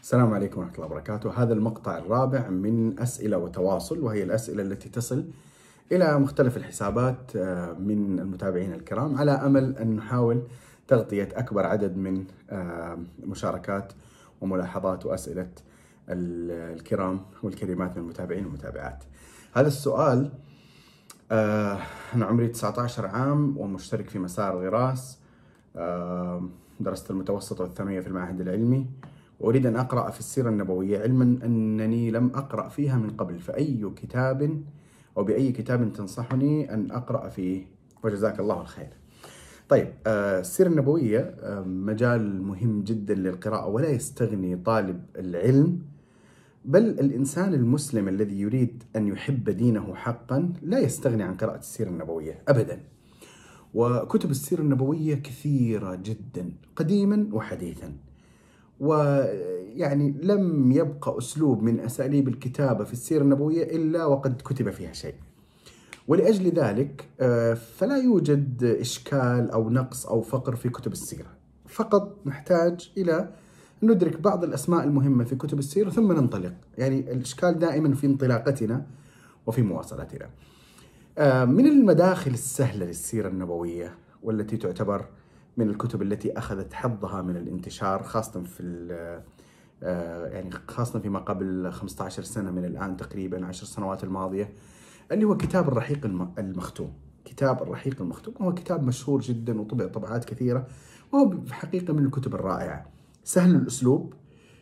السلام عليكم ورحمة الله وبركاته. هذا المقطع الرابع من أسئلة وتواصل، وهي الأسئلة التي تصل إلى مختلف الحسابات من المتابعين الكرام، على أمل أن نحاول تغطية أكبر عدد من مشاركات وملاحظات وأسئلة الكرام والكريمات من المتابعين والمتابعات. هذا السؤال: أنا عمري 19 عام ومشترك في مسار غراس، درست المتوسط والثانوية في المعهد العلمي، وأريد أن أقرأ في السيرة النبوية، علما أنني لم أقرأ فيها من قبل، فأي كتاب أو بأي كتاب تنصحني أن أقرأ فيه؟ وجزاك الله الخير. طيب، السيرة النبوية مجال مهم جدا للقراءة، ولا يستغني طالب العلم، بل الإنسان المسلم الذي يريد أن يحب دينه حقا لا يستغني عن قراءة السيرة النبوية أبدا. وكتب السيرة النبوية كثيرة جدا قديما وحديثا، ويعني لم يبقى أسلوب من أساليب الكتابة في السيرة النبوية إلا وقد كتب فيها شيء، ولأجل ذلك فلا يوجد إشكال أو نقص أو فقر في كتب السيرة. فقط نحتاج إلى أن ندرك بعض الأسماء المهمة في كتب السيرة ثم ننطلق. يعني الإشكال دائما في انطلاقتنا وفي مواصلتنا. من المداخل السهلة للسيرة النبوية، والتي تعتبر من الكتب التي أخذت حظها من الانتشار، خاصة خاصة فيما قبل 15 سنة من الآن، تقريبا 10 سنوات الماضية، اللي هو كتاب الرحيق المختوم. كتاب الرحيق المختوم هو كتاب مشهور جدا وطبع طبعات كثيرة، وهو في حقيقة من الكتب الرائعة، سهل الأسلوب،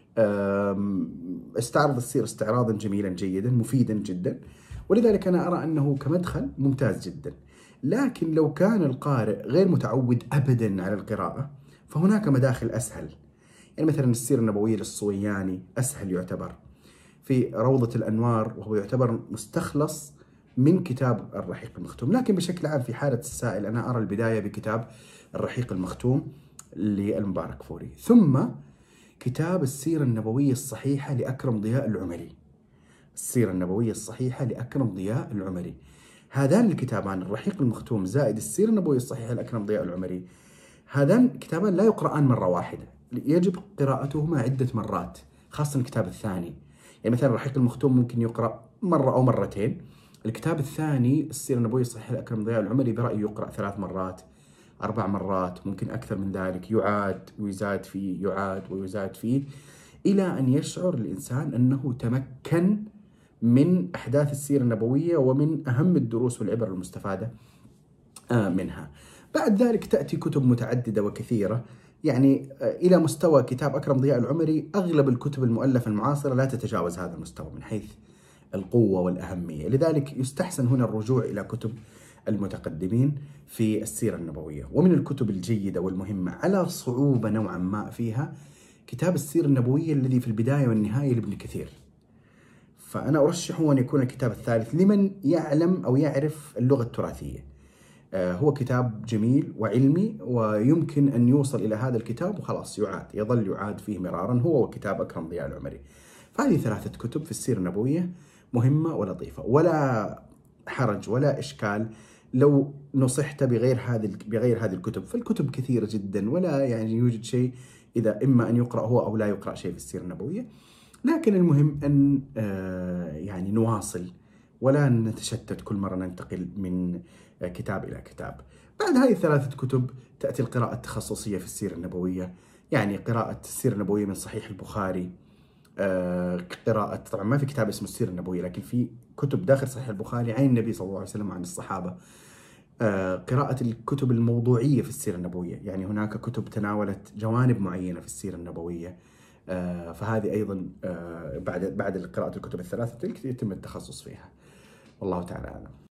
استعرض السيرة استعراضا جميلا جيدا مفيدا جدا، ولذلك أنا أرى أنه كمدخل ممتاز جدا. لكن لو كان القارئ غير متعود أبدا على القراءة، فهناك مداخل أسهل. يعني مثلا السيرة النبوية للصوياني أسهل يعتبر، في روضة الأنوار، وهو يعتبر مستخلص من كتاب الرحيق المختوم. لكن بشكل عام في حالة السائل، أنا أرى البداية بكتاب الرحيق المختوم للمباركفوري، ثم كتاب السيرة النبوية الصحيحة لأكرم ضياء العمري. السيرة النبوية الصحيحة لأكرم ضياء العمري. هذان الكتابان، الرحيق المختوم زائد السيرة النبوية الصحيحة لأكرم ضياء العمري، هذان كتابان لا يقرآن مرة واحدة، يجب قراءتهما عدة مرات، خاصة الكتاب الثاني. يعني مثلا الرحيق المختوم ممكن يقرأ مرة أو مرتين. الكتاب الثاني السيرة النبوية الصحيحة لأكرم ضياء العمري برأيي يقرأ 3 مرات 4 مرات، ممكن أكثر من ذلك، يعاد ويزاد فيه، يعاد ويزاد فيه، إلى أن يشعر الإنسان أنه تمكن من أحداث السيرة النبوية ومن أهم الدروس والعبر المستفادة منها. بعد ذلك تأتي كتب متعددة وكثيرة، يعني إلى مستوى كتاب أكرم ضياء العمري أغلب الكتب المؤلفة المعاصرة لا تتجاوز هذا المستوى من حيث القوة والأهمية. لذلك يستحسن هنا الرجوع إلى كتب المتقدمين في السيرة النبوية. ومن الكتب الجيدة والمهمة على صعوبة نوعا ما فيها كتاب السيرة النبوية الذي في البداية والنهاية لابن كثير، فأنا أرشحه أن يكون الكتاب الثالث لمن يعلم أو يعرف اللغة التراثية. هو كتاب جميل وعلمي، ويمكن أن يوصل إلى هذا الكتاب وخلاص يظل يعاد فيه مرارا، هو وكتاب أكرم ضياء العمري. فهذه 3 كتب في السيرة النبوية مهمة ولطيفة، ولا حرج ولا إشكال لو نصحت بغير هذه الكتب، فالكتب كثيرة جدا، ولا يعني يوجد شيء إذا إما أن يقرأ هو أو لا يقرأ شيء في السيرة النبوية. لكن المهم أن يعني نواصل ولا نتشتت كل مرة ننتقل من كتاب إلى كتاب. بعد هذه 3 كتب تأتي القراءة التخصصية في السيرة النبوية، يعني قراءة السيرة النبوية من صحيح البخاري، قراءة، طبعا ما في كتاب اسمه السيرة النبوية، لكن في كتب داخل صحيح البخاري عن النبي صلى الله عليه وسلم وعن الصحابة. قراءة الكتب الموضوعية في السيرة النبوية، يعني هناك كتب تناولت جوانب معينة في السيرة النبوية، فهذه أيضا بعد قراءة الكتب ال3 تلك يتم التخصص فيها. والله تعالى أعلم.